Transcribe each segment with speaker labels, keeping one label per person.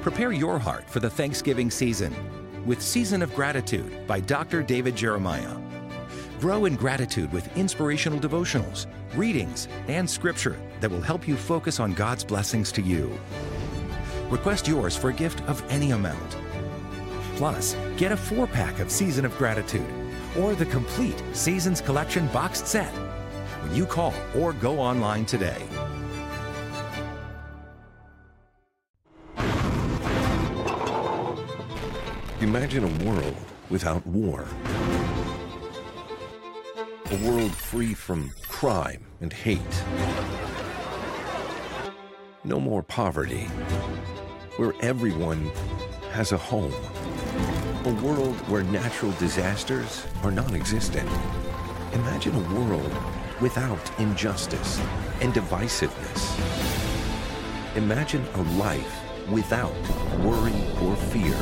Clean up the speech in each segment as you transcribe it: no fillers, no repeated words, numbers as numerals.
Speaker 1: Prepare your heart for the Thanksgiving season with Season of Gratitude by Dr. David Jeremiah. Grow in gratitude with inspirational devotionals, readings, and scripture that will help you focus on God's blessings to you. Request yours for a gift of any amount. Plus, get a 4-pack of Season of Gratitude or the complete Seasons Collection boxed set when you call or go online today.
Speaker 2: Imagine a world without war. A world free from crime and hate. No more poverty, where everyone has a home. A world where natural disasters are non-existent. Imagine a world without injustice and divisiveness. Imagine a life without worry or fear.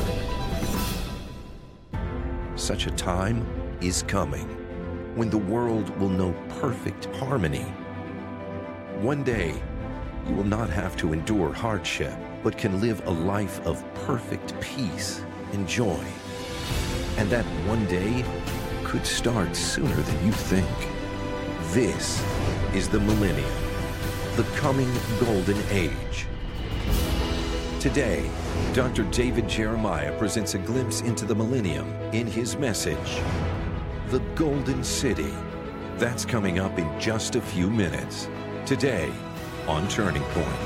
Speaker 2: Such a time is coming when the world will know perfect harmony. One day, you will not have to endure hardship, but can live a life of perfect peace and joy. And that one day could start sooner than you think. This is the millennium, the coming golden age. Today, Dr. David Jeremiah presents a glimpse into the millennium in his message, The Golden City. That's coming up in just a few minutes. Today on Turning Point.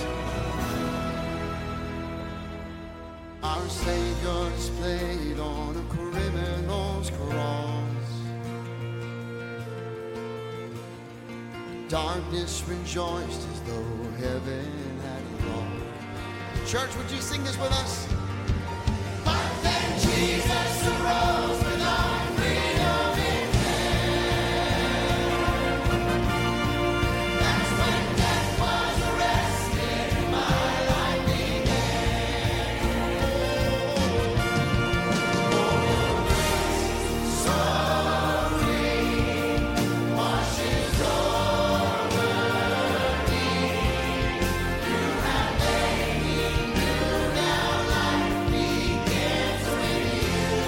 Speaker 3: Our Savior displayed on a criminal's cross. Darkness rejoiced as though heaven had lost. Church, would you sing this with us? But then Jesus arose with our freedom in hand. That's when death was arrested and my life began. So free, washes over me. You have made me new, now life begins with you.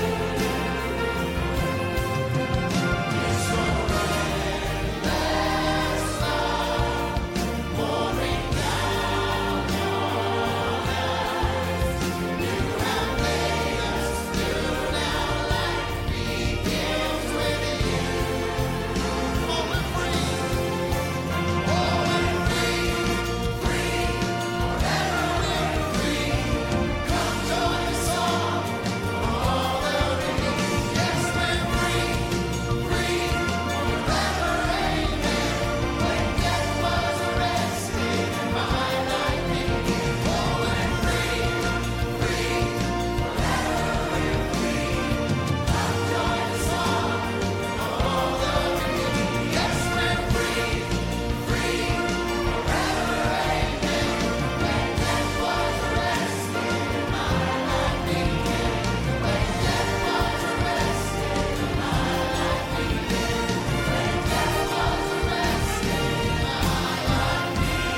Speaker 3: It's your endless love pouring down on us. You have made us new, now life begins with you. Oh, we're free. Oh, we're free, free, forever we're free. Come join the song of all the redeemed. Yes, we're free, free, forever, amen. When death was arrested and my life began. Oh, we're free, free, forever we're free. Come join the song of all the redeemed. Yes, we're free, free, forever, amen. When death was arrested and my life began. When death was arrested and my life began. When death was arrested and my life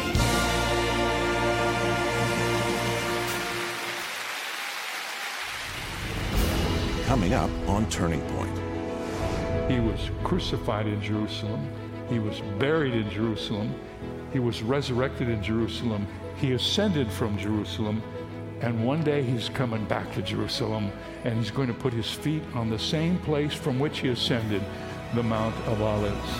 Speaker 2: Coming up on Turning Point.
Speaker 4: He was crucified in Jerusalem. He was buried in Jerusalem. He was resurrected in Jerusalem. He ascended from Jerusalem. And one day he's coming back to Jerusalem, and he's going to put his feet on the same place from which he ascended, the Mount of Olives.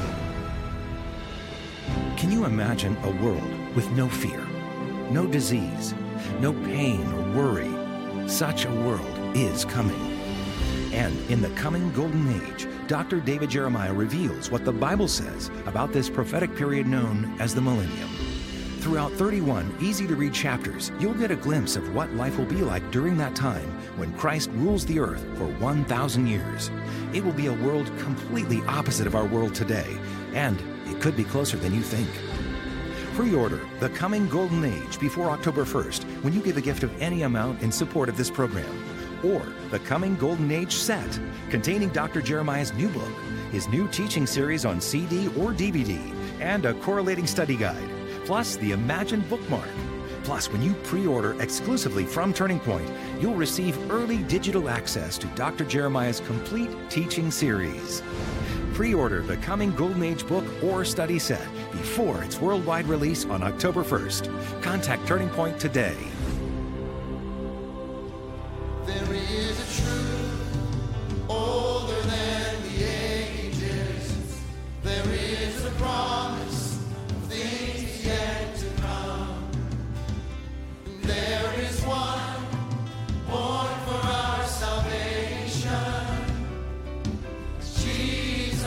Speaker 1: Can you imagine a world with no fear, no disease, no pain or worry? Such a world is coming. And in the coming golden age, Dr. David Jeremiah reveals what the Bible says about this prophetic period known as the millennium. Throughout 31 easy-to-read chapters, you'll get a glimpse of what life will be like during that time when Christ rules the earth for 1,000 years. It will be a world completely opposite of our world today, and it could be closer than you think. Pre-order The Coming Golden Age before October 1st when you give a gift of any amount in support of this program. Or The Coming Golden Age set, containing Dr. Jeremiah's new book, his new teaching series on CD or DVD, and a correlating study guide, plus the Imagine bookmark. Plus, when you pre-order exclusively from Turning Point, you'll receive early digital access to Dr. Jeremiah's complete teaching series. Pre-order the Coming Golden Age book or study set before its worldwide release on October 1st. Contact Turning Point today.
Speaker 3: There is a truth older than the ages. There is a promise of things yet to come. There is one born for our salvation. Jesus,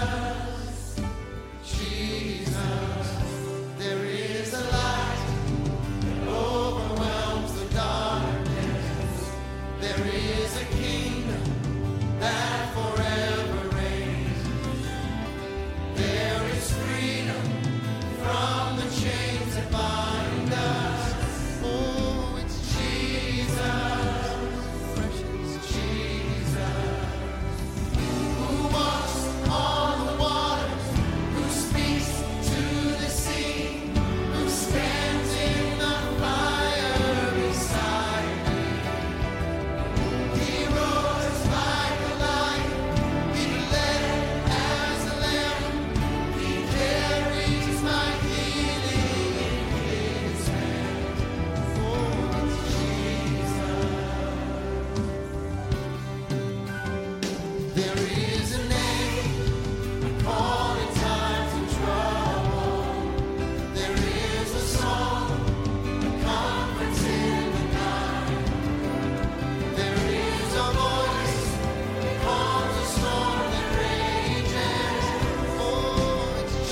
Speaker 3: Jesus. There is a light that overwhelms the darkness. There is a kingdom that forever reigns. There is freedom from the chains that bind us. Oh, it's Jesus, precious Jesus, who walks on the waters, who speaks to the sea, who stands in the fire beside me. He roars like a lion, he led as a lamb, he carries my healing in his hand. Oh, it's Jesus. There is a name, I call in times of trouble. There is a song, a comforts in the night. There is a voice that calms a storm that rages. Oh, it's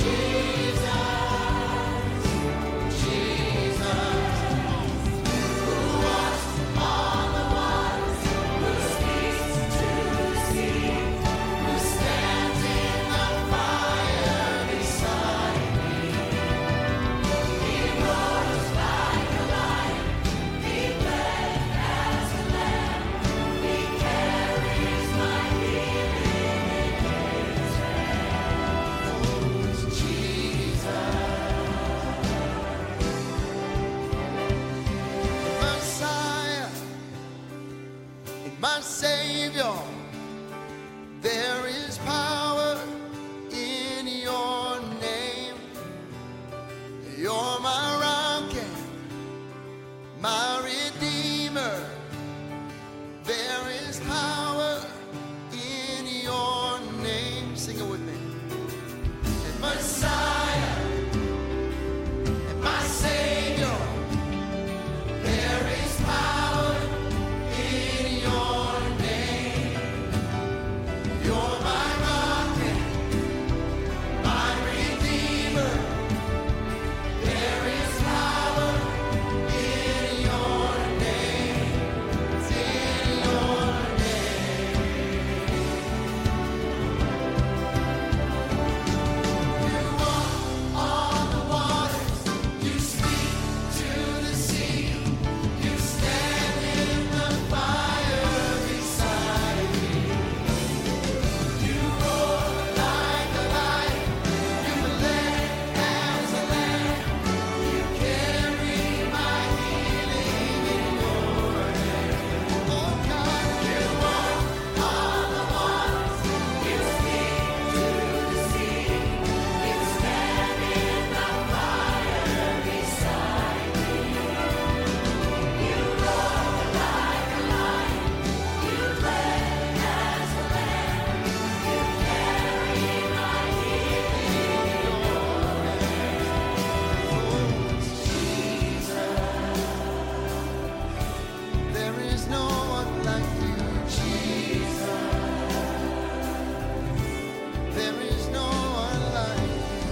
Speaker 3: Jesus, Jesus, who walks on the waters, who speaks to the sea, who stands in the fire beside me. He roars like a lion, he bled as a lamb, he carries my healing in his hand. Oh, it's Jesus, Messiah, my Savior. There is power in your name. You're my rock and my Redeemer. There is power in your name. Sing it with me. And Messiah, and my Savior. There is power in your name. You're my rock and my Redeemer. There is power in your name. It's in your name. You walk on the waters. You speak to the sea. You stand in the fire beside me. You roar like a lion. You led as a lamb. You carry my healing in your hand. Oh God, you walk on the waters. You speak to the sea. You stand in the fire beside me. You roar like a lion. You bled as a lamb. You carry my healing in your hand. Oh, it's Jesus. There is no one like you, Jesus. There is no one like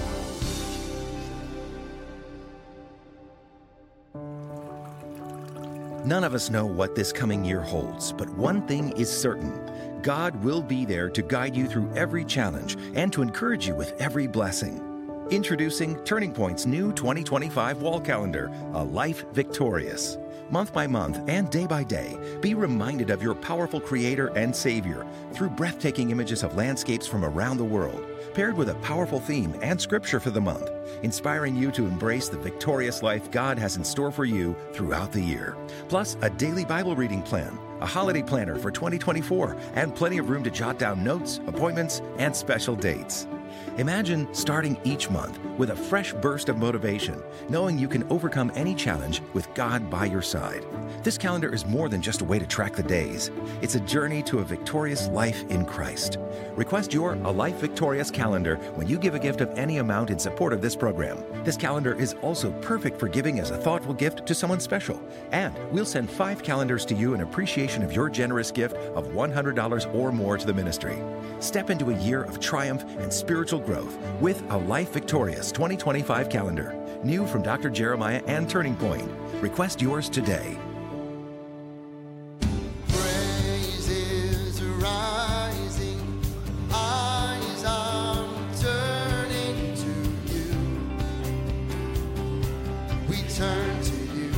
Speaker 3: you.
Speaker 1: None of us know what this coming year holds, but one thing is certain. God will be there to guide you through every challenge and to encourage you with every blessing. Introducing Turning Point's new 2025 wall calendar, A Life Victorious. Month by month and day by day, be reminded of your powerful Creator and Savior through breathtaking images of landscapes from around the world, paired with a powerful theme and scripture for the month, inspiring you to embrace the victorious life God has in store for you throughout the year. Plus, a daily Bible reading plan, a holiday planner for 2024, and plenty of room to jot down notes, appointments, and special dates. Imagine starting each month with a fresh burst of motivation, knowing you can overcome any challenge with God by your side. This calendar is more than just a way to track the days. It's a journey to a victorious life in Christ. Request your A Life Victorious calendar when you give a gift of any amount in support of this program. This calendar is also perfect for giving as a thoughtful gift to someone special. And we'll send 5 calendars to you in appreciation of your generous gift of $100 or more to the ministry. Step into a year of triumph and spiritual growth with A Life Victorious 2025 calendar. New from Dr. Jeremiah and Turning Point. Request yours today.
Speaker 3: Praises rising, eyes are turning to you. We turn to you.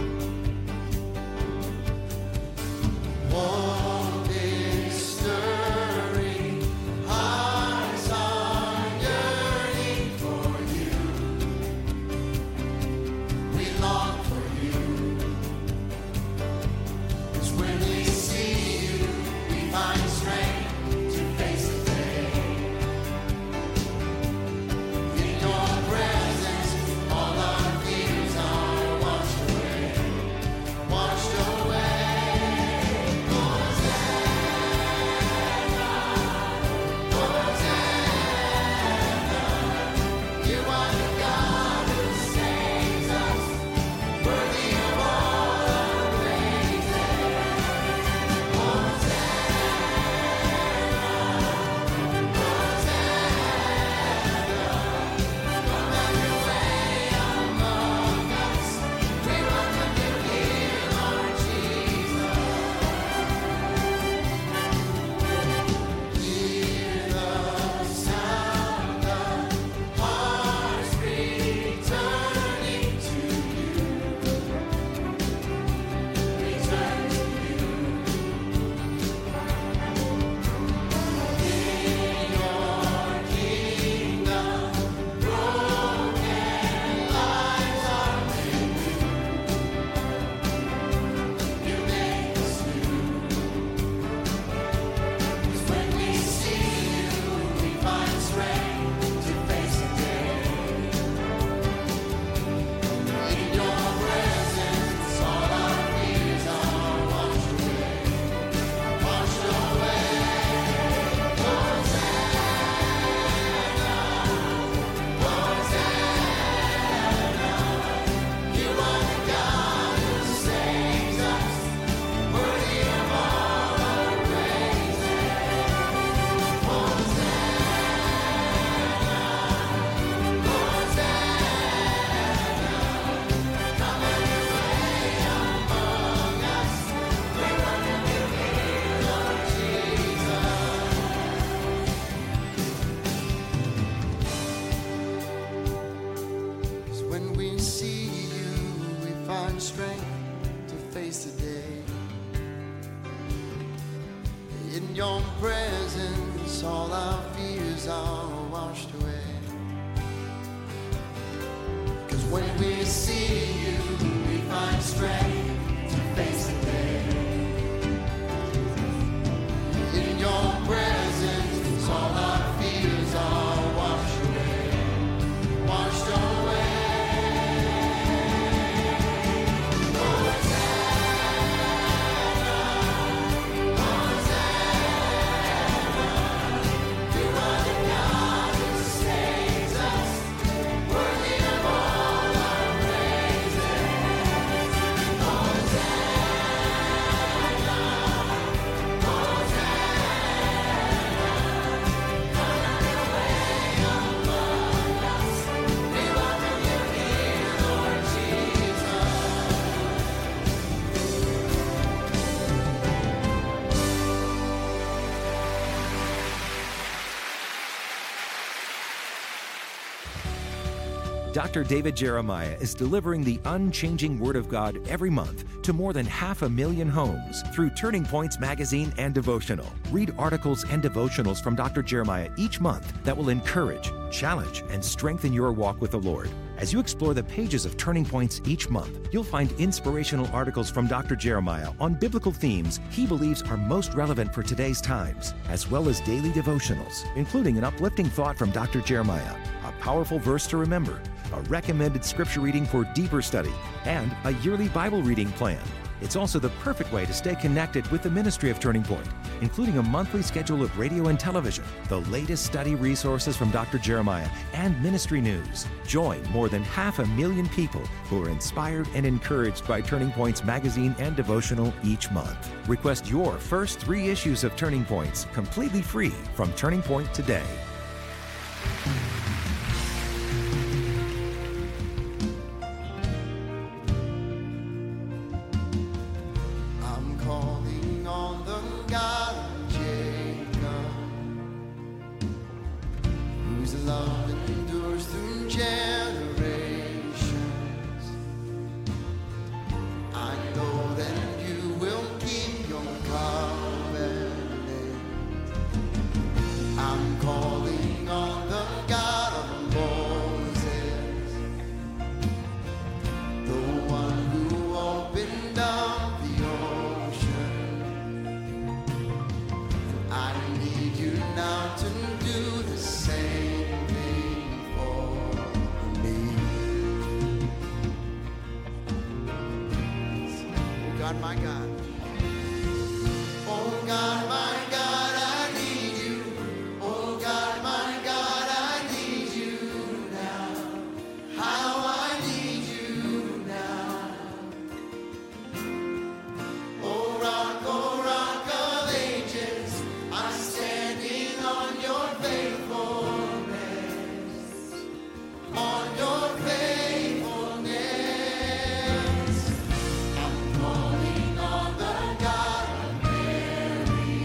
Speaker 3: Warm is stirring, hearts are yearning for you. We long for you. 'Cause when we see you, we find strength to face the day. In your presence, all our fears are washed away. Washed away. You are the God who saves us, worthy of all our praises. Come have your way among us. We welcome you here, Lord Jesus. Hear the sound of hearts returning to you. Return to you. In your kingdom, broken lives are made new. You make us new. 'Cause when we see you, we find strength to face the day. In your presence, all our fears are washed away. Washed away. You are the God who saves us, worthy of all our praises. Come have your way among us. We welcome you here, Lord Jesus. 'Cause when we see you, we find strength to face the day. In your presence, all our fears are washed away. 'Cause when we see you, we find strength to face the day. In your presence, all our fears are washed away. Washed away. You are the God who saves us, worthy of all our praises.
Speaker 1: Dr. David Jeremiah is delivering the unchanging Word of God every month to more than 500,000 homes through Turning Points magazine and devotional. Read articles and devotionals from Dr. Jeremiah each month that will encourage, challenge, and strengthen your walk with the Lord. As you explore the pages of Turning Points each month, you'll find inspirational articles from Dr. Jeremiah on biblical themes he believes are most relevant for today's times, as well as daily devotionals, including an uplifting thought from Dr. Jeremiah, a powerful verse to remember, a recommended scripture reading for deeper study, and a yearly Bible reading plan. It's also the perfect way to stay connected with the ministry of Turning Point, including a monthly schedule of radio and television, the latest study resources from Dr. Jeremiah, and ministry news. Join more than 500,000 people who are inspired and encouraged by Turning Point's magazine and devotional each month. Request your first 3 issues of Turning Points completely free from Turning Point today.
Speaker 3: My God. Oh God, my God, I need you. Oh God, my God, I need you now. How I need you now. Oh rock of ages, I'm standing on your faithfulness. On your faithfulness. I'm calling on the God of Mary.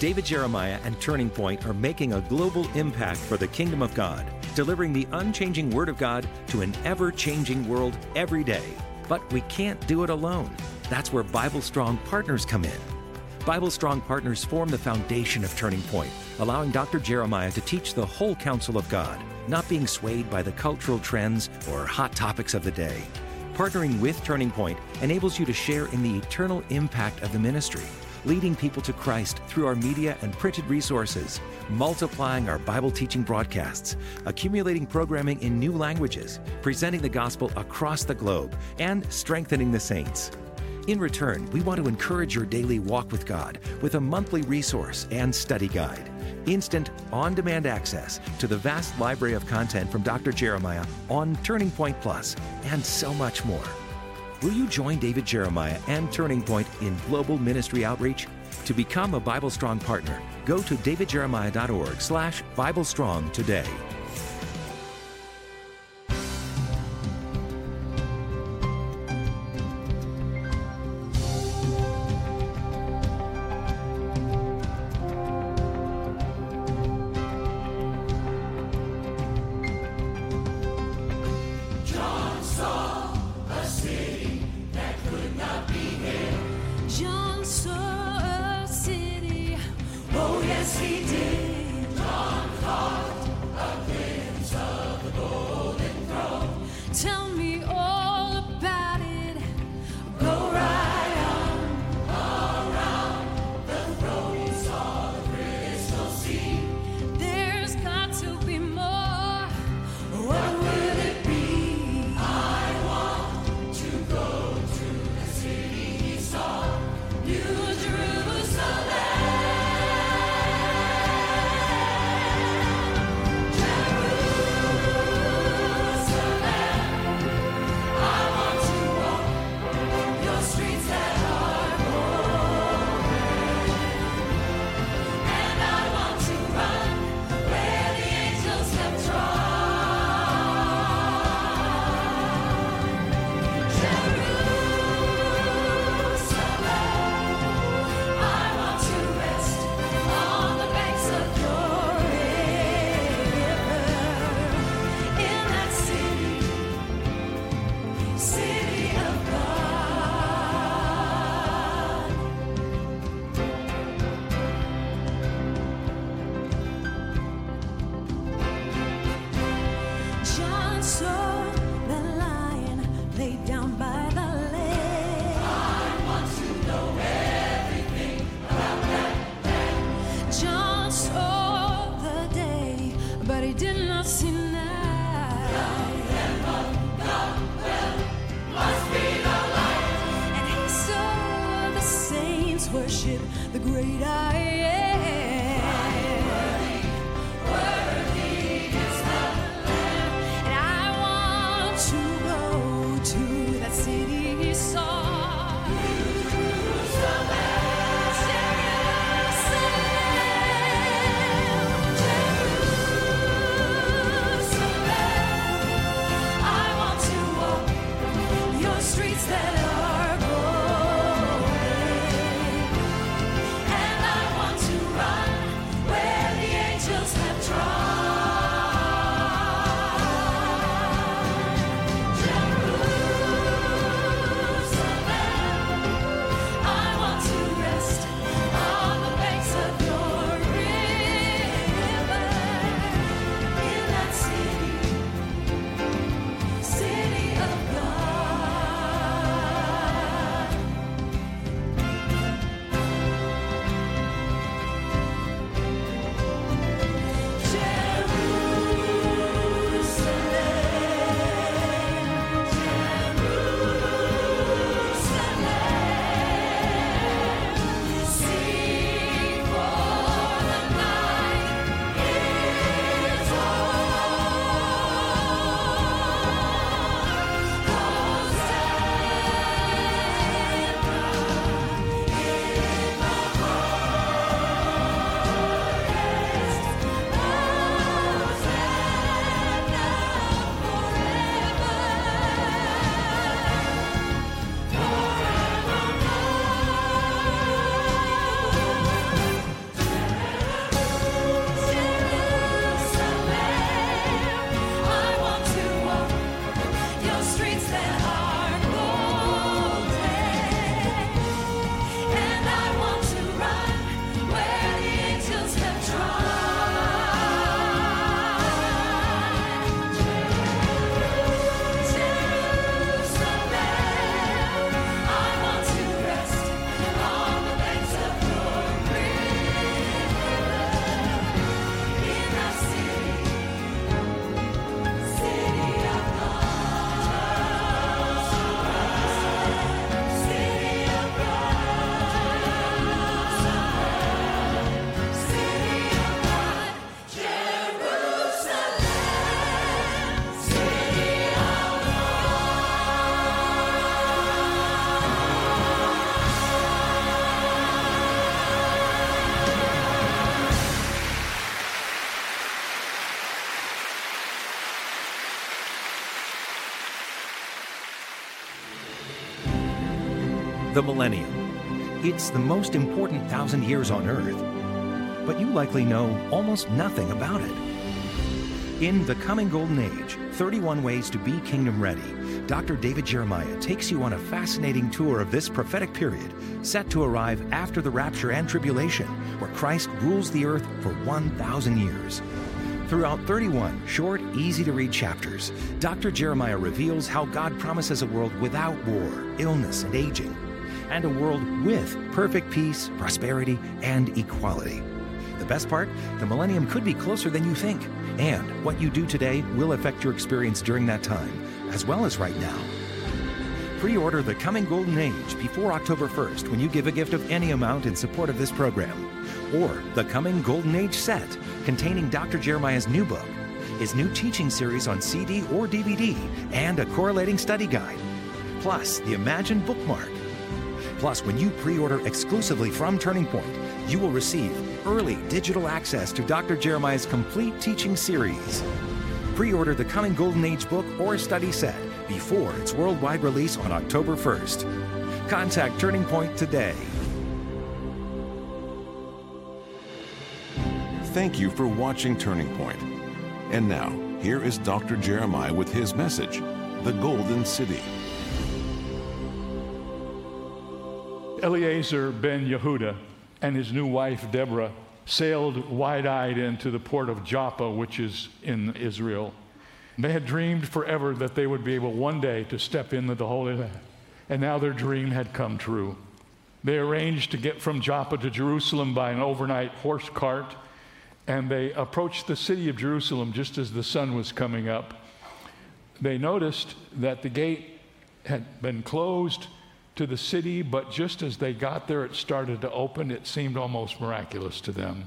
Speaker 1: David Jeremiah and Turning Point are making a global impact for the kingdom of God, delivering the unchanging Word of God to an ever-changing world every day. But we can't do it alone. That's where Bible Strong Partners come in. Bible Strong Partners form the foundation of Turning Point, allowing Dr. Jeremiah to teach the whole counsel of God, not being swayed by the cultural trends or hot topics of the day. Partnering with Turning Point enables you to share in the eternal impact of the ministry, leading people to Christ through our media and printed resources, multiplying our Bible teaching broadcasts, accumulating programming in new languages, presenting the gospel across the globe, and strengthening the saints. In return, we want to encourage your daily walk with God with a monthly resource and study guide, instant, on-demand access to the vast library of content from Dr. Jeremiah on Turning Point Plus, and so much more. Will you join David Jeremiah and Turning Point in global ministry outreach? To become a Bible Strong partner, go to davidjeremiah.org/BibleStrong today.
Speaker 5: John saw a city, oh yes he did. John caught a glimpse of the golden throne. Tell me all about it, go right on. Around the throne he saw the crystal sea. There's got to be more, what would it be? I want to go to the city he saw, New Jerusalem. I want to walk your streets that are golden, and I want to run where the angels have trod. Jerusalem, I want to rest on the banks of your river, in that city of God. John saw the lion laid down by the lake. I want to know everything about that land. John saw the day, but he did not see night. Must be the light. And he saw the saints worship the great I am. Worthy is the Lamb. And I want to go to that city he saw. Jerusalem,
Speaker 1: the millennium. It's the most important 1,000 years on Earth, but you likely know almost nothing about it. In The Coming Golden Age, 31 Ways to Be Kingdom Ready, Dr. David Jeremiah takes you on a fascinating tour of this prophetic period set to arrive after the rapture and tribulation, where Christ rules the earth for 1,000 years. Throughout 31 short, easy-to-read chapters, Dr. Jeremiah reveals how God promises a world without war, illness, and aging, and a world with perfect peace, prosperity, and equality. The best part? The millennium could be closer than you think, and what you do today will affect your experience during that time, as well as right now. Pre-order The Coming Golden Age before October 1st when you give a gift of any amount in support of this program. Or The Coming Golden Age set, containing Dr. Jeremiah's new book, his new teaching series on CD or DVD, and a correlating study guide. Plus, the Imagine bookmark. Plus, when you pre-order exclusively from Turning Point, you will receive early digital access to Dr. Jeremiah's complete teaching series. Pre-order the Coming Golden Age book or study set before its worldwide release on October 1st. Contact Turning Point today.
Speaker 6: Thank you for watching Turning Point. And now, here is Dr. Jeremiah with his message, The Golden City.
Speaker 4: Eliezer ben Yehuda and his new wife Deborah sailed wide-eyed into the port of Joppa, which is in Israel. They had dreamed forever that they would be able one day to step into the Holy Land, and now their dream had come true. They arranged to get from Joppa to Jerusalem by an overnight horse cart, and they approached the city of Jerusalem just as the sun was coming up. They noticed that the gate had been closed to the city, but just as they got there, it started to open. It seemed almost miraculous to them.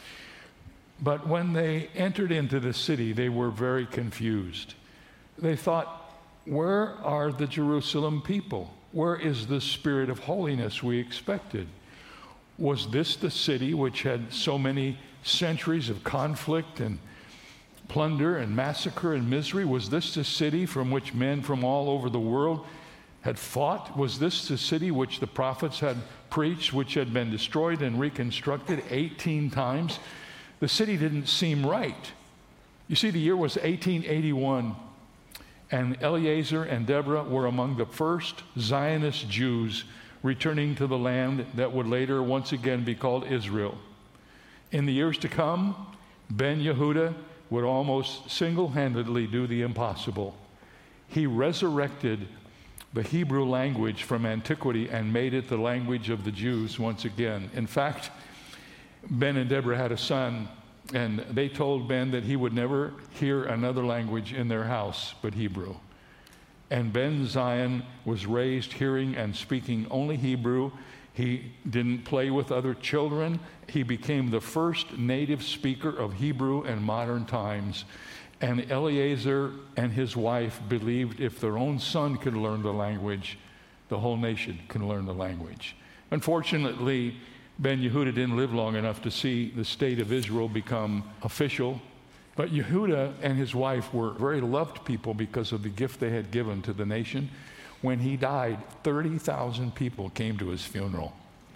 Speaker 4: But when they entered into the city, they were very confused. They thought, where are the Jerusalem people? Where is the spirit of holiness we expected? Was this the city which had so many centuries of conflict and plunder and massacre and misery? Was this the city from which men from all over the world had fought? Was this the city which the prophets had preached, which had been destroyed and reconstructed 18 times? The city didn't seem right. You see, the year was 1881, and Eliezer and Deborah were among the first Zionist Jews returning to the land that would later once again be called Israel. In the years to come, Ben Yehuda would almost single-handedly do the impossible. He resurrected the Hebrew language from antiquity and made it the language of the Jews once again. In fact, Ben and Deborah had a son, and they told Ben that he would never hear another language in their house but Hebrew. And Ben Zion was raised hearing and speaking only Hebrew. He didn't play with other children. He became the first native speaker of Hebrew in modern times. And Eliezer and his wife believed if their own son could learn the language, the whole nation can learn the language. Unfortunately, Ben Yehuda didn't live long enough to see the state of Israel become official. But Yehuda and his wife were very loved people because of the gift they had given to the nation. When he died, 30,000 people came to his funeral.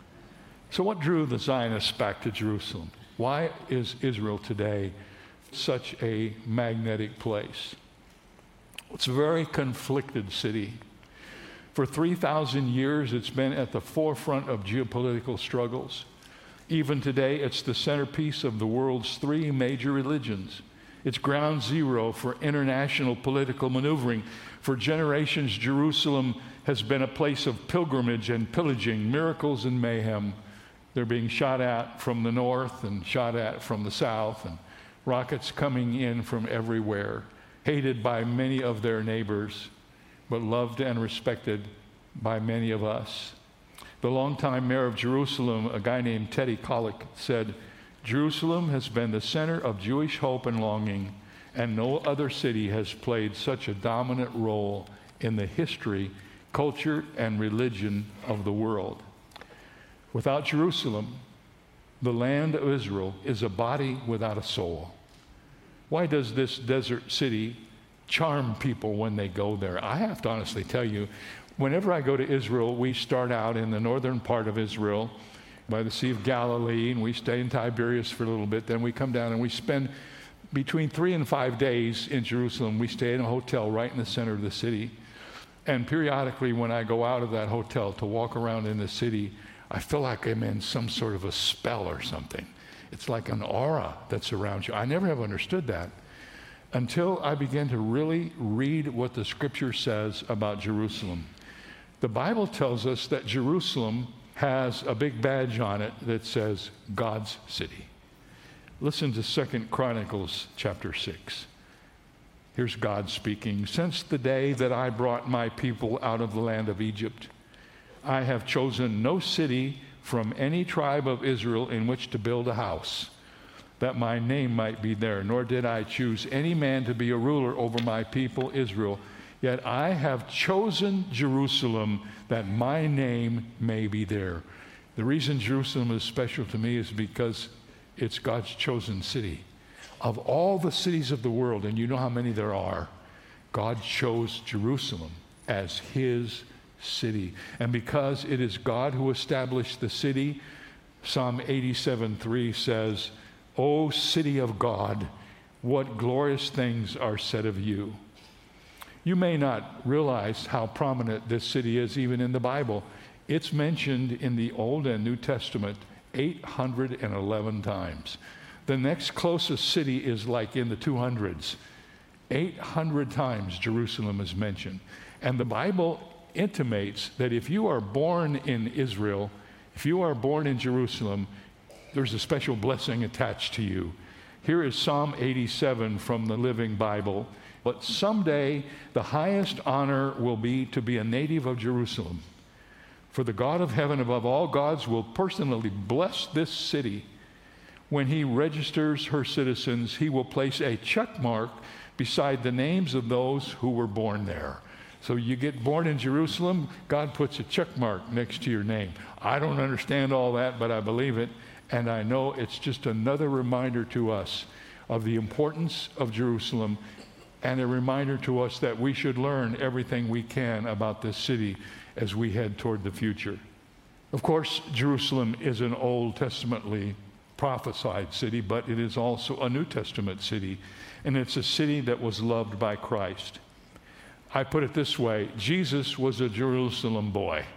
Speaker 4: So what drew the Zionists back to Jerusalem? Why is Israel today such a magnetic place? It's a very conflicted city. For 3,000 years, it's been at the forefront of geopolitical struggles. Even today, it's the centerpiece of the world's three major religions. It's ground zero for international political maneuvering. For generations, Jerusalem has been a place of pilgrimage and pillaging, miracles and mayhem. They're being shot at from the north and shot at from the south, and rockets coming in from everywhere, hated by many of their neighbors, but loved and respected by many of us. The longtime mayor of Jerusalem, a guy named Teddy Kollek, said, "Jerusalem has been the center of Jewish hope and longing, and no other city has played such a dominant role in the history, culture, and religion of the world." Without Jerusalem, the land of Israel is a body without a soul. Why does this desert city charm people when they go there? I have to honestly tell you, Whenever I go to Israel, we start out in the northern part of Israel by the Sea of Galilee, and we stay in Tiberias for a little bit. Then we come down and we spend between 3 and 5 days in Jerusalem. We stay in a hotel right in the center of the city. And periodically when I go out of that hotel to walk around in the city, I feel like I'm in some sort of a spell or something. It's like an aura that surrounds you. I never have understood that until I began to really read what the scripture says about Jerusalem. The Bible tells us that Jerusalem has a big badge on it that says God's city. Listen to 2 Chronicles chapter 6. Here's God speaking. Since the day that I brought my people out of the land of Egypt, I have chosen no city from any tribe of Israel in which to build a house, that my name might be there, nor did I choose any man to be a ruler over my people Israel. Yet I have chosen Jerusalem, that my name may be there. The reason Jerusalem is special to me is because it's God's chosen city. Of all the cities of the world, and you know how many there are, God chose Jerusalem as his city. And because it is God who established the city, Psalm 87:3 says, O city of God, what glorious things are said of you. You may not realize how prominent this city is even in the Bible. It's mentioned in the Old and New Testament 811 times. The next closest city is like in the 200s. 800 times Jerusalem is mentioned. And the Bible intimates that if you are born in Israel, if you are born in Jerusalem, there's a special blessing attached to you. Here is Psalm 87 from the Living Bible. But someday the highest honor will be to be a native of Jerusalem. For the God of heaven above all gods will personally bless this city. When he registers her citizens, he will place a check mark beside the names of those who were born there. So you get born in Jerusalem, God puts a check mark next to your name. I don't understand all that, but I believe it. And I know it's just another reminder to us of the importance of Jerusalem, and a reminder to us that we should learn everything we can about this city as we head toward the future. Of course, Jerusalem is an Old Testamently prophesied city, but it is also a New Testament city, and it's a city that was loved by Christ. I put it this way, Jesus was a Jerusalem boy.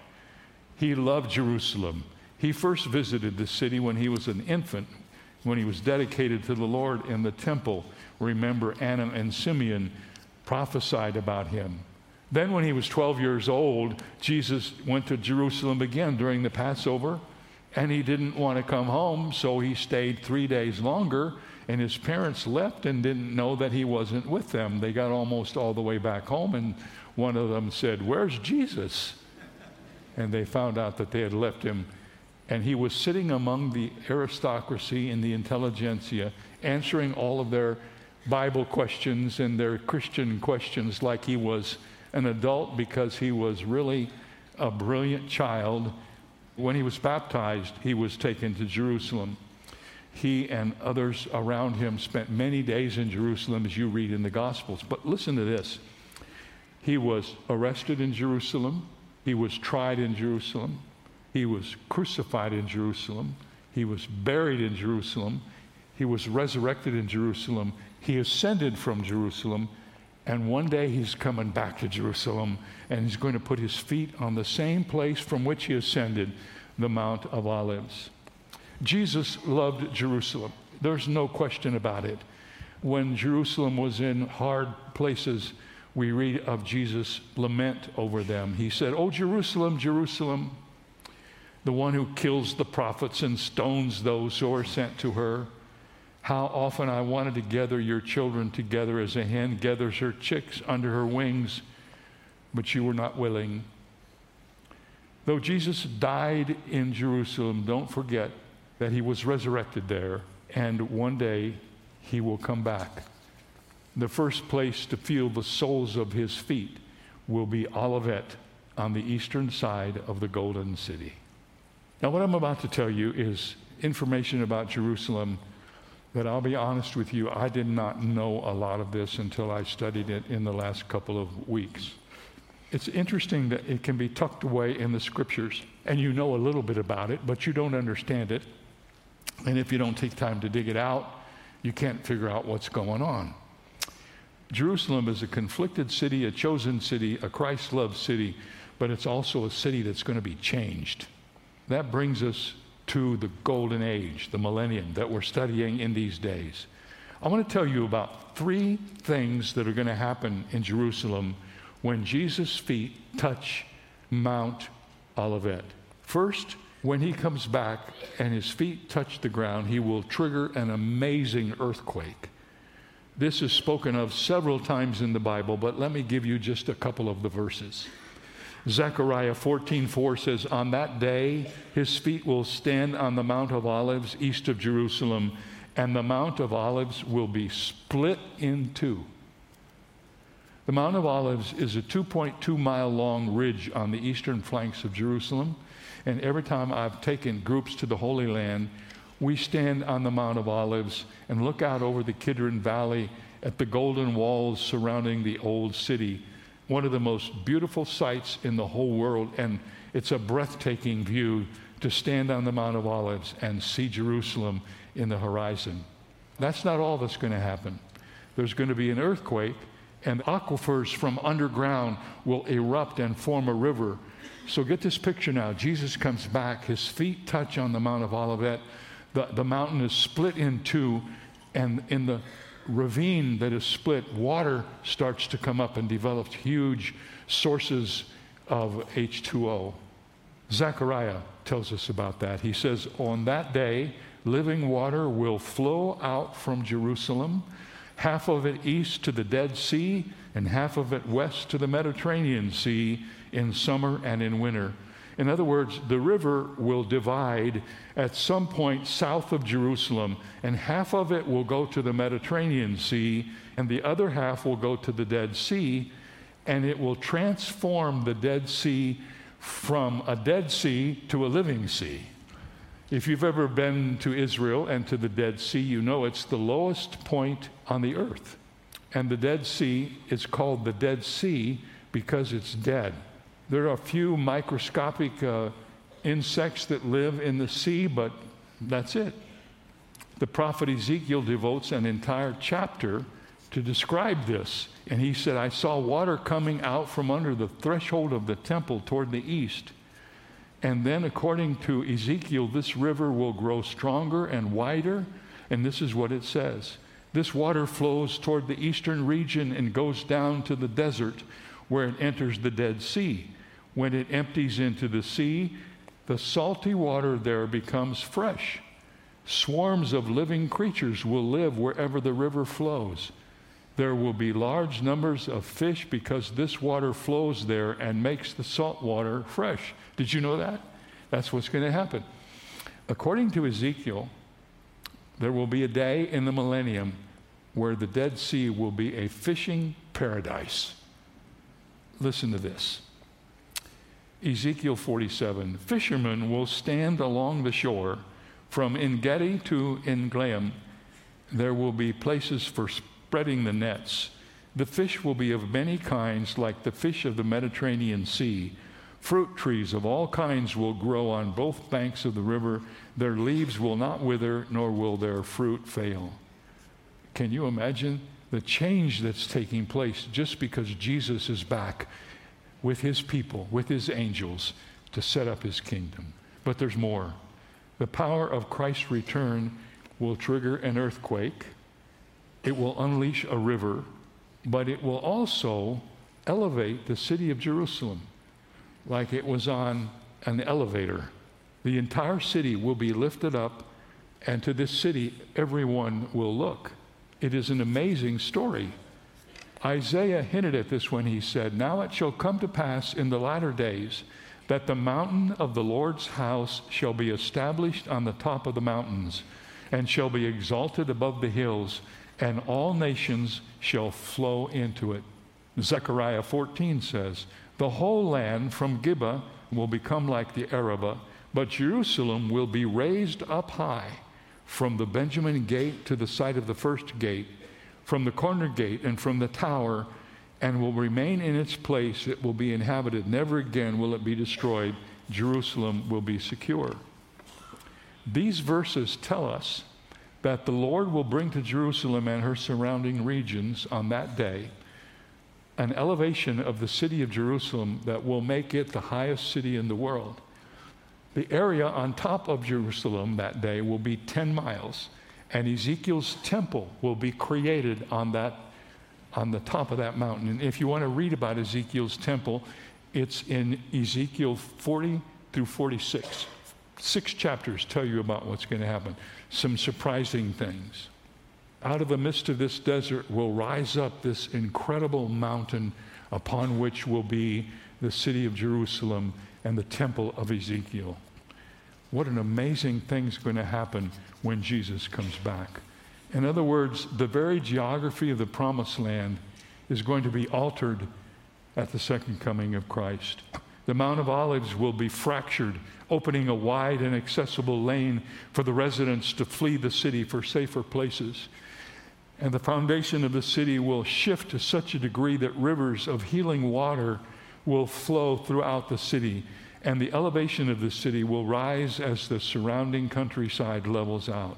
Speaker 4: He loved Jerusalem. He first visited the city when he was an infant, when he was dedicated to the Lord in the temple. Remember, Anna and Simeon prophesied about him. Then when he was 12 years old, Jesus went to Jerusalem again during the Passover, and he didn't want to come home, so he stayed 3 days longer, and his parents left and didn't know that he wasn't with them. They got almost all the way back home, and one of them said, "Where's Jesus?" And they found out that they had left him, and he was sitting among the aristocracy and the intelligentsia, answering all of their Bible questions and their Christian questions like he was an adult, because he was really a brilliant child. When he was baptized, he was taken to Jerusalem. He and others around him spent many days in Jerusalem, as you read in the Gospels. But listen to this. He was arrested in Jerusalem. He was tried in Jerusalem. He was crucified in Jerusalem. He was buried in Jerusalem. He was resurrected in Jerusalem. He ascended from Jerusalem. And one day he's coming back to Jerusalem, and he's going to put his feet on the same place from which he ascended, the Mount of Olives. Jesus loved Jerusalem. There's no question about it. When Jerusalem was in hard places, we read of Jesus' lament over them. He said, "O Jerusalem, Jerusalem, the one who kills the prophets and stones those who are sent to her. How often I wanted to gather your children together as a hen gathers her chicks under her wings, but you were not willing." Though Jesus died in Jerusalem, don't forget that he was resurrected there, and one day he will come back. The first place to feel the soles of his feet will be Olivet on the eastern side of the Golden City. Now, what I'm about to tell you is information about Jerusalem that, I'll be honest with you, I did not know a lot of this until I studied it in the last couple of weeks. It's interesting that it can be tucked away in the scriptures, and you know a little bit about it, but you don't understand it. And if you don't take time to dig it out, you can't figure out what's going on. Jerusalem is a conflicted city, a chosen city, a Christ-loved city, but it's also a city that's going to be changed. That brings us to the golden age, the millennium that we're studying in these days. I want to tell you about 3 things that are going to happen in Jerusalem when Jesus' feet touch Mount Olivet. First, when he comes back and his feet touch the ground, he will trigger an amazing earthquake. This is spoken of several times in the Bible, but let me give you just a couple of the verses. Zechariah 14:4 says, "On that day his feet will stand on the Mount of Olives east of Jerusalem, and the Mount of Olives will be split in two." The Mount of Olives is a 2.2-mile long ridge on the eastern flanks of Jerusalem, and every time I've taken groups to the Holy Land, we stand on the Mount of Olives and look out over the Kidron Valley at the golden walls surrounding the old city, one of the most beautiful sights in the whole world, and it's a breathtaking view to stand on the Mount of Olives and see Jerusalem in the horizon. That's not all that's going to happen. There's going to be an earthquake, and aquifers from underground will erupt and form a river. So get this picture now. Jesus comes back. His feet touch on the Mount of Olivet. The mountain is split in two, and in the ravine that is split, water starts to come up and develops huge sources of H2O. Zechariah tells us about that. He says, "On that day, living water will flow out from Jerusalem, half of it east to the Dead Sea, and half of it west to the Mediterranean Sea in summer and in winter." In other words, the river will divide at some point south of Jerusalem, and half of it will go to the Mediterranean Sea, and the other half will go to the Dead Sea, and it will transform the Dead Sea from a dead sea to a living sea. If you've ever been to Israel and to the Dead Sea, you know it's the lowest point on the earth. And the Dead Sea is called the Dead Sea because it's dead. There are a few microscopic insects that live in the sea, but that's it. The prophet Ezekiel devotes an entire chapter to describe this. And he said, "I saw water coming out from under the threshold of the temple toward the east. And then, according to Ezekiel, this river will grow stronger and wider." And this is what it says. "This water flows toward the eastern region and goes down to the desert where it enters the Dead Sea. When it empties into the sea, the salty water there becomes fresh. Swarms of living creatures will live wherever the river flows. There will be large numbers of fish because this water flows there and makes the salt water fresh." Did you know that? That's what's going to happen. According to Ezekiel, there will be a day in the millennium where the Dead Sea will be a fishing paradise. Listen to this. Ezekiel 47, "Fishermen will stand along the shore from En-Gedi to En-Eglaim. There will be places for spreading the nets. The fish will be of many kinds, like the fish of the Mediterranean Sea. Fruit trees of all kinds will grow on both banks of the river. Their leaves will not wither, nor will their fruit fail." Can you imagine the change that's taking place just because Jesus is back with his people, with his angels, to set up his kingdom? But there's more. The power of Christ's return will trigger an earthquake. It will unleash a river, but it will also elevate the city of Jerusalem like it was on an elevator. The entire city will be lifted up, and to this city everyone will look. It is an amazing story. Isaiah hinted at this when he said, "Now it shall come to pass in the latter days that the mountain of the Lord's house shall be established on the top of the mountains, and shall be exalted above the hills, and all nations shall flow into it." Zechariah 14 says, "The whole land from Gibeah will become like the Arabah, but Jerusalem will be raised up high from the Benjamin gate to the site of the first gate, from the corner gate and from the tower and will remain in its place. It will be inhabited. Never again will it be destroyed. Jerusalem will be secure. These verses tell us that the Lord will bring to Jerusalem and her surrounding regions on that day an elevation of the city of Jerusalem that will make it the highest city in the world. The area on top of Jerusalem that day will be 10 miles, and Ezekiel's temple will be created on the top of that mountain. And if you want to read about Ezekiel's temple, it's in Ezekiel 40 through 46. 6 chapters tell you about what's going to happen. Some surprising things. Out of the midst of this desert will rise up this incredible mountain upon which will be the city of Jerusalem and the temple of Ezekiel. What an amazing thing is going to happen when Jesus comes back. In other words, the very geography of the promised land is going to be altered at the second coming of Christ. The Mount of Olives will be fractured, opening a wide and accessible lane for the residents to flee the city for safer places. And the foundation of the city will shift to such a degree that rivers of healing water will flow throughout the city, and the elevation of the city will rise as the surrounding countryside levels out.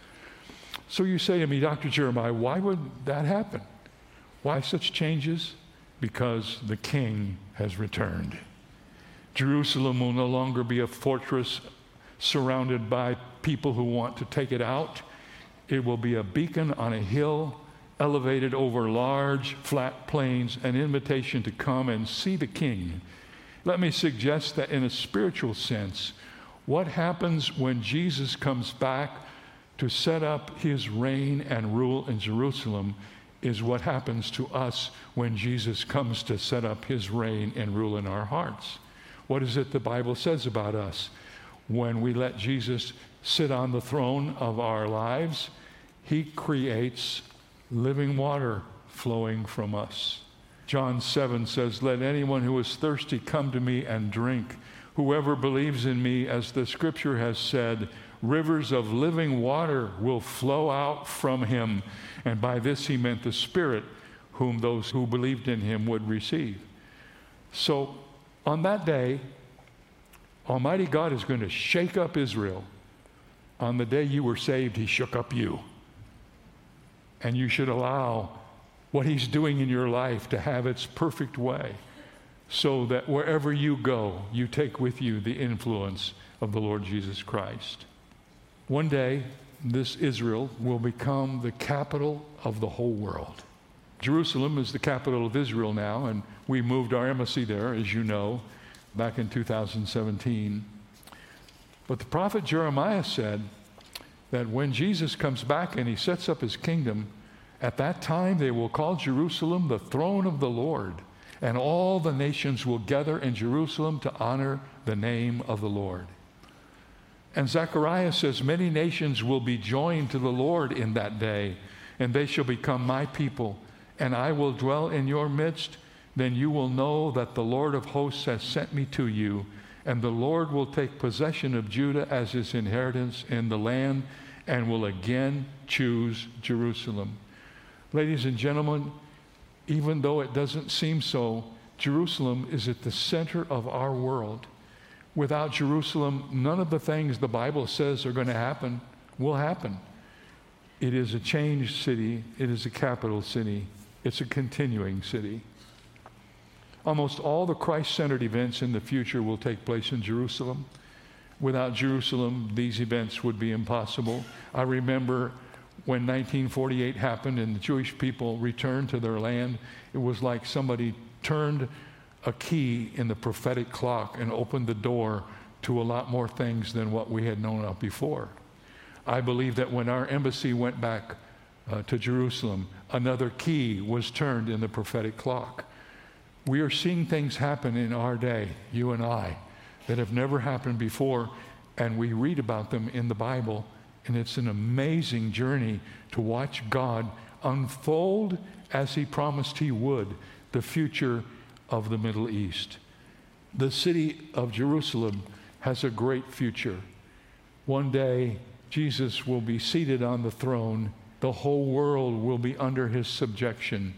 Speaker 4: So you say to me, Dr. Jeremiah, why would that happen? Why such changes? Because the King has returned. Jerusalem will no longer be a fortress surrounded by people who want to take it out. It will be a beacon on a hill, elevated over large, flat plains, an invitation to come and see the King. Let me suggest that in a spiritual sense, what happens when Jesus comes back to set up his reign and rule in Jerusalem is what happens to us when Jesus comes to set up his reign and rule in our hearts. What is it the Bible says about us? When we let Jesus sit on the throne of our lives, he creates living water flowing from us. John 7 says, "Let anyone who is thirsty come to me and drink. Whoever believes in me, as the scripture has said, rivers of living water will flow out from him." And by this he meant the Spirit, whom those who believed in him would receive. So on that day, Almighty God is going to shake up Israel. On the day you were saved, he shook up you. And you should allow what he's doing in your life to have its perfect way, so that wherever you go, you take with you the influence of the Lord Jesus Christ. One day, this Israel will become the capital of the whole world. Jerusalem is the capital of Israel now, and we moved our embassy there, as you know, back in 2017. But the prophet Jeremiah said that when Jesus comes back and he sets up his kingdom, at that time they will call Jerusalem the throne of the Lord, and all the nations will gather in Jerusalem to honor the name of the Lord. And Zechariah says, many nations will be joined to the Lord in that day, and they shall become my people, and I will dwell in your midst. Then you will know that the Lord of hosts has sent me to you, and the Lord will take possession of Judah as his inheritance in the land, and will again choose Jerusalem. Ladies and gentlemen, even though it doesn't seem so, Jerusalem is at the center of our world. Without Jerusalem, none of the things the Bible says are going to happen will happen. It is a changed city. It is a capital city. It's a continuing city. Almost all the Christ-centered events in the future will take place in Jerusalem. Without Jerusalem, these events would be impossible. I remember when 1948 happened and the Jewish people returned to their land, it was like somebody turned a key in the prophetic clock and opened the door to a lot more things than what we had known of before. I believe that when our embassy went back to Jerusalem, another key was turned in the prophetic clock. We are seeing things happen in our day, you and I, that have never happened before, and we read about them in the Bible, and it's an amazing journey to watch God unfold, as he promised he would, the future of the Middle East. The city of Jerusalem has a great future. One day, Jesus will be seated on the throne. The whole world will be under his subjection,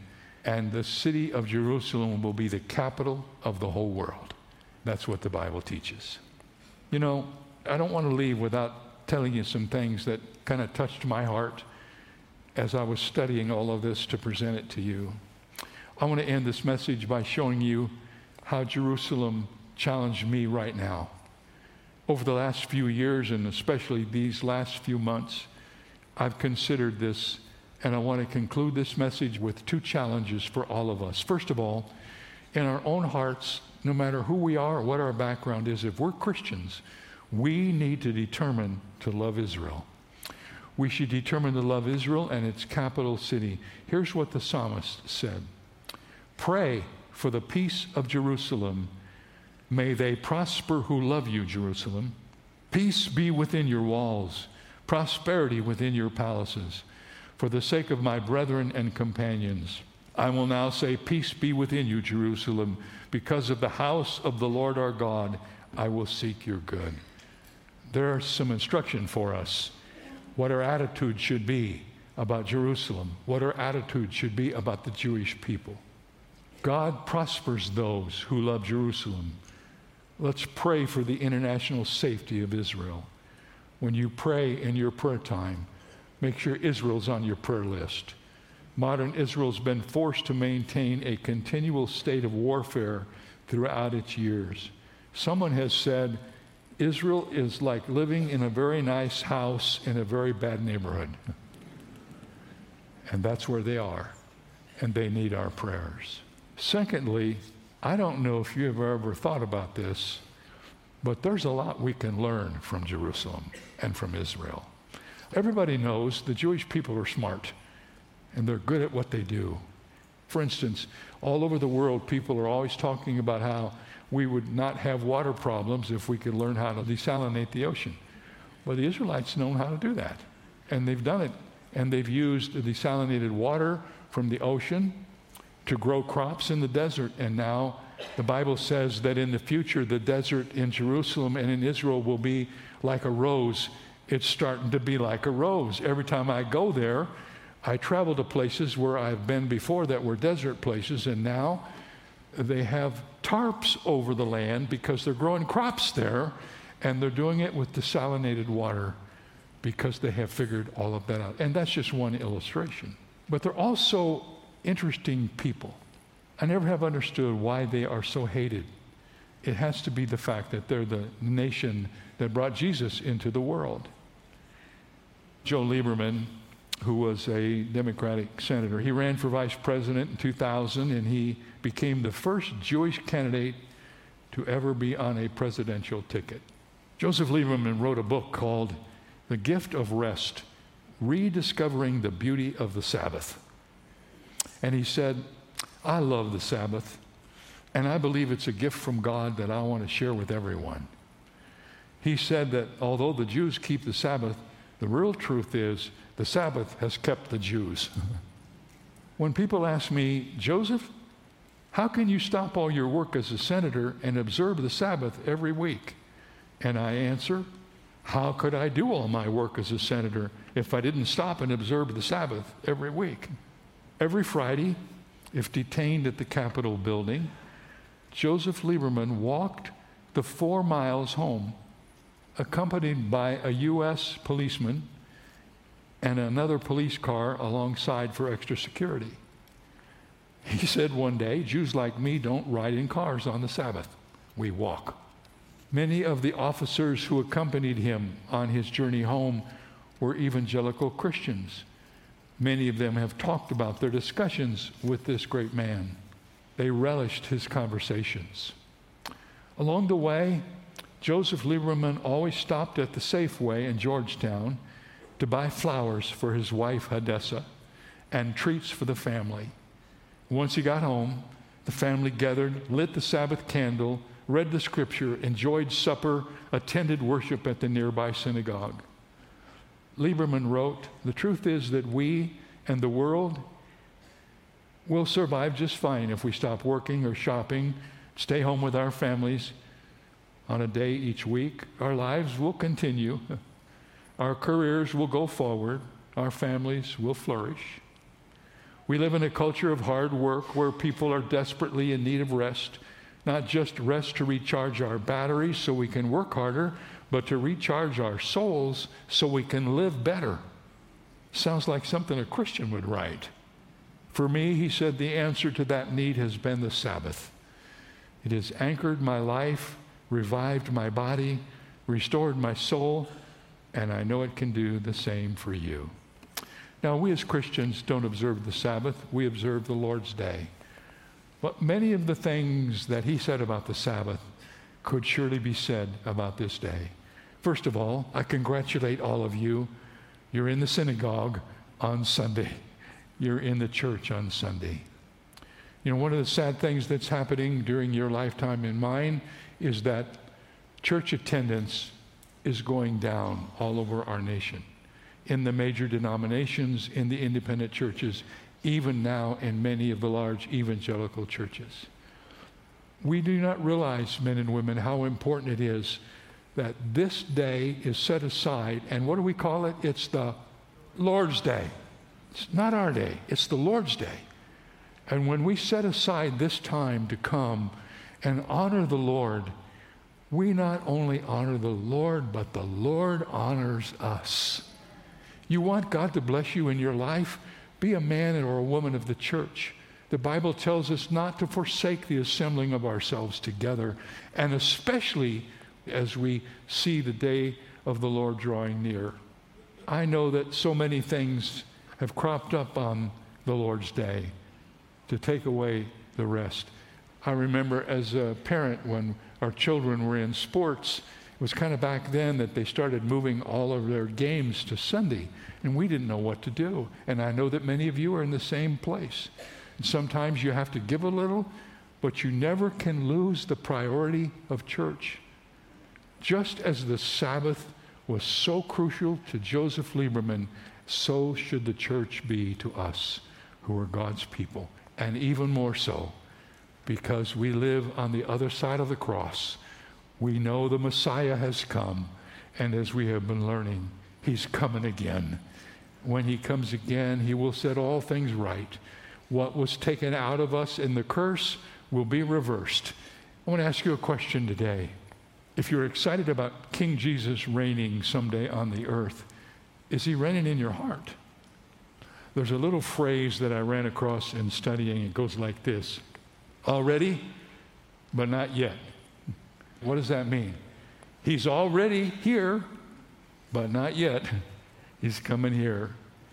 Speaker 4: and the city of Jerusalem will be the capital of the whole world. That's what the Bible teaches. You know, I don't want to leave without telling you some things that kind of touched my heart as I was studying all of this to present it to you. I want to end this message by showing you how Jerusalem challenged me right now. Over the last few years, and especially these last few months, I've considered this, and I want to conclude this message with two challenges for all of us. First of all, in our own hearts, no matter who we are or what our background is, if we're Christians, we need to determine to love Israel. We should determine to love Israel and its capital city. Here's what the psalmist said. Pray for the peace of Jerusalem. May they prosper who love you, Jerusalem. Peace be within your walls, prosperity within your palaces. For the sake of my brethren and companions, I will now say, peace be within you, Jerusalem. Because of the house of the Lord our God, I will seek your good. There's some instruction for us. What our attitude should be about Jerusalem. What our attitude should be about the Jewish people. God prospers those who love Jerusalem. Let's pray for the international safety of Israel. When you pray in your prayer time, make sure Israel's on your prayer list. Modern Israel's been forced to maintain a continual state of warfare throughout its years. Someone has said, Israel is like living in a very nice house in a very bad neighborhood. And that's where they are. And they need our prayers. Secondly, I don't know if you've ever thought about this, but there's a lot we can learn from Jerusalem and from Israel. Everybody knows the Jewish people are smart, and they're good at what they do. For instance, all over the world, people are always talking about how we would not have water problems if we could learn how to desalinate the ocean. Well, the Israelites know how to do that, and they've done it. And they've used the desalinated water from the ocean to grow crops in the desert. And now the Bible says that in the future, the desert in Jerusalem and in Israel will be like a rose. It's starting to be like a rose. Every time I go there, I travel to places where I've been before that were desert places, and now they have tarps over the land because they're growing crops there, and they're doing it with desalinated water because they have figured all of that out. And that's just one illustration. But they're also interesting people. I never have understood why they are so hated. It has to be the fact that they're the nation that brought Jesus into the world. Joe Lieberman, who was a Democratic senator, he ran for vice president in 2000, and he became the first Jewish candidate to ever be on a presidential ticket. Joseph Lieberman wrote a book called The Gift of Rest, Rediscovering the Beauty of the Sabbath. And he said, I love the Sabbath, and I believe it's a gift from God that I want to share with everyone. He said that although the Jews keep the Sabbath, the real truth is the Sabbath has kept the Jews. When people ask me, Joseph, how can you stop all your work as a senator and observe the Sabbath every week? And I answer, how could I do all my work as a senator if I didn't stop and observe the Sabbath every week? Every Friday, if detained at the Capitol building, Joseph Lieberman walked the 4 miles home, accompanied by a U.S. policeman and another police car alongside for extra security. He said one day, Jews like me don't ride in cars on the Sabbath. We walk. Many of the officers who accompanied him on his journey home were evangelical Christians. Many of them have talked about their discussions with this great man. They relished his conversations. Along the way, Joseph Lieberman always stopped at the Safeway in Georgetown to buy flowers for his wife, Hadessa, and treats for the family. Once he got home, the family gathered, lit the Sabbath candle, read the scripture, enjoyed supper, attended worship at the nearby synagogue. Lieberman wrote, the truth is that we and the world will survive just fine if we stop working or shopping, stay home with our families on a day each week. Our lives will continue. Our careers will go forward. Our families will flourish. We live in a culture of hard work where people are desperately in need of rest, not just rest to recharge our batteries so we can work harder, but to recharge our souls so we can live better. Sounds like something a Christian would write. For me, he said, the answer to that need has been the Sabbath. It has anchored my life, revived my body, restored my soul, and I know it can do the same for you. Now, we as Christians don't observe the Sabbath. We observe the Lord's Day. But many of the things that he said about the Sabbath could surely be said about this day. First of all, I congratulate all of you. You're in the synagogue on Sunday. You're in the church on Sunday. You know, one of the sad things that's happening during your lifetime and mine is that church attendance is going down all over our nation, in the major denominations, in the independent churches, even now in many of the large evangelical churches. We do not realize, men and women, how important it is that this day is set aside, and what do we call it? It's the Lord's Day. It's not our day, it's the Lord's Day. And when we set aside this time to come and honor the Lord, we not only honor the Lord, but the Lord honors us. You want God to bless you in your life? Be a man or a woman of the church. The Bible tells us not to forsake the assembling of ourselves together, and especially as we see the day of the Lord drawing near. I know that so many things have cropped up on the Lord's Day to take away the rest. I remember as a parent when our children were in sports, it was kind of back then that they started moving all of their games to Sunday, and we didn't know what to do. And I know that many of you are in the same place. And sometimes you have to give a little, but you never can lose the priority of church. Just as the Sabbath was so crucial to Joseph Lieberman, so should the church be to us who are God's people. And even more so, because we live on the other side of the cross. We know the Messiah has come, and as we have been learning, he's coming again. When he comes again, he will set all things right. What was taken out of us in the curse will be reversed. I want to ask you a question today. If you're excited about King Jesus reigning someday on the earth, is he reigning in your heart? There's a little phrase that I ran across in studying. It goes like this: already, but not yet. What does that mean? He's already here, but not yet. He's coming here.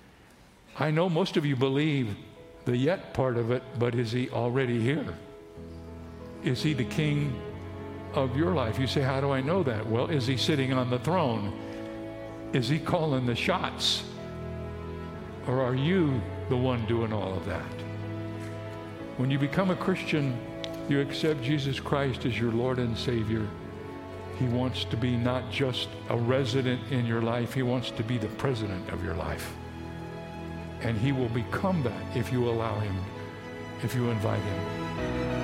Speaker 4: I know most of you believe the yet part of it, but is he already here? Is he the king of your life? You say, how do I know that? Well, is he sitting on the throne? Is he calling the shots? Or are you the one doing all of that? When you become a Christian, you accept Jesus Christ as your Lord and Savior. He wants to be not just a resident in your life, he wants to be the president of your life. And he will become that if you allow him, if you invite him.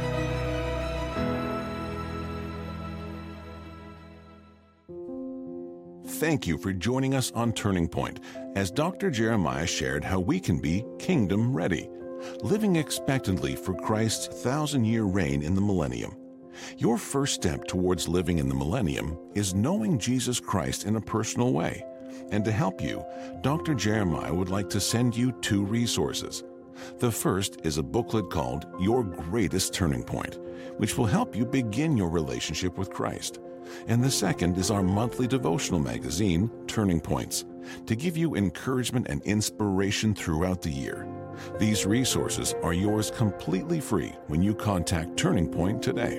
Speaker 6: Thank you for joining us on Turning Point as Dr. Jeremiah shared how we can be kingdom ready, living expectantly for Christ's 1,000-year reign in the millennium. Your first step towards living in the millennium is knowing Jesus Christ in a personal way. And to help you, Dr. Jeremiah would like to send you 2 resources. The first is a booklet called Your Greatest Turning Point, which will help you begin your relationship with Christ. And the second is our monthly devotional magazine, Turning Points, to give you encouragement and inspiration throughout the year. These resources are yours completely free when you contact Turning Point today.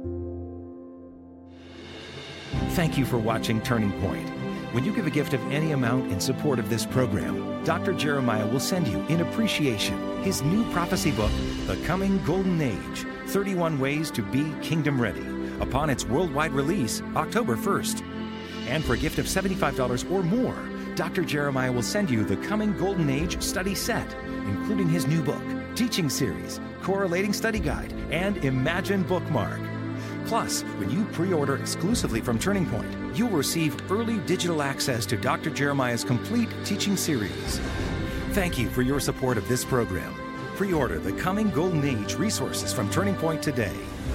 Speaker 1: Thank you for watching Turning Point. When you give a gift of any amount in support of this program, Dr. Jeremiah will send you, in appreciation, his new prophecy book, The Coming Golden Age, 31 Ways to Be Kingdom Ready, upon its worldwide release October 1st. And for a gift of $75 or more, Dr. Jeremiah will send you the Coming Golden Age study set, including his new book, teaching series, correlating study guide, and Imagine bookmark. Plus, when you pre-order exclusively from Turning Point, you'll receive early digital access to Dr. Jeremiah's complete teaching series. Thank you for your support of this program. Pre-order the Coming Golden Age resources from Turning Point today.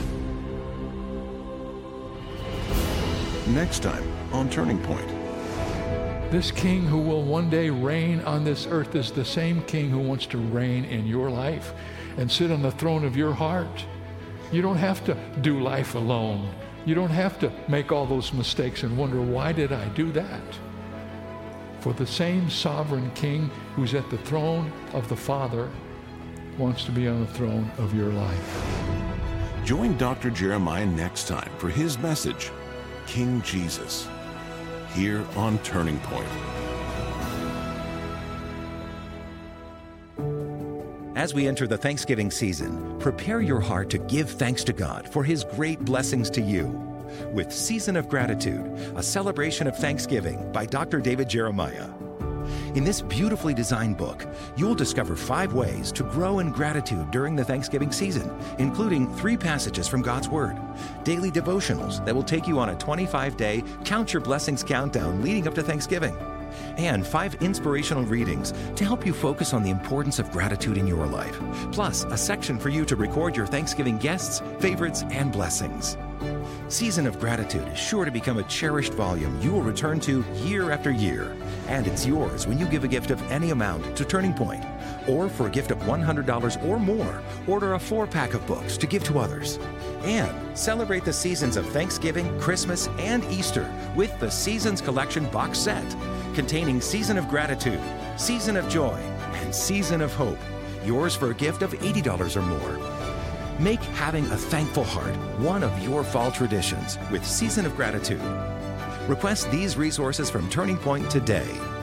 Speaker 6: Next time on Turning Point.
Speaker 4: This king who will one day reign on this earth is the same king who wants to reign in your life and sit on the throne of your heart. You don't have to do life alone. You don't have to make all those mistakes and wonder, why did I do that? For the same sovereign king who's at the throne of the Father wants to be on the throne of your life.
Speaker 6: Join Dr. Jeremiah next time for his message, King Jesus, here on Turning Point.
Speaker 1: As we enter the Thanksgiving season, prepare your heart to give thanks to God for His great blessings to you. With Season of Gratitude, a celebration of Thanksgiving by Dr. David Jeremiah. In this beautifully designed book, you'll discover 5 ways to grow in gratitude during the Thanksgiving season, including 3 passages from God's Word, daily devotionals that will take you on a 25-day Count Your Blessings countdown leading up to Thanksgiving, and 5 inspirational readings to help you focus on the importance of gratitude in your life, plus a section for you to record your Thanksgiving guests, favorites, and blessings. Season of Gratitude is sure to become a cherished volume you will return to year after year, and it's yours when you give a gift of any amount to Turning Point, or for a gift of $100 or more, order a 4-pack of books to give to others. And celebrate the seasons of Thanksgiving, Christmas, and Easter with the Seasons Collection box set, containing Season of Gratitude, Season of Joy, and Season of Hope, yours for a gift of $80 or more. Make having a thankful heart one of your fall traditions with Season of Gratitude. Request these resources from Turning Point today.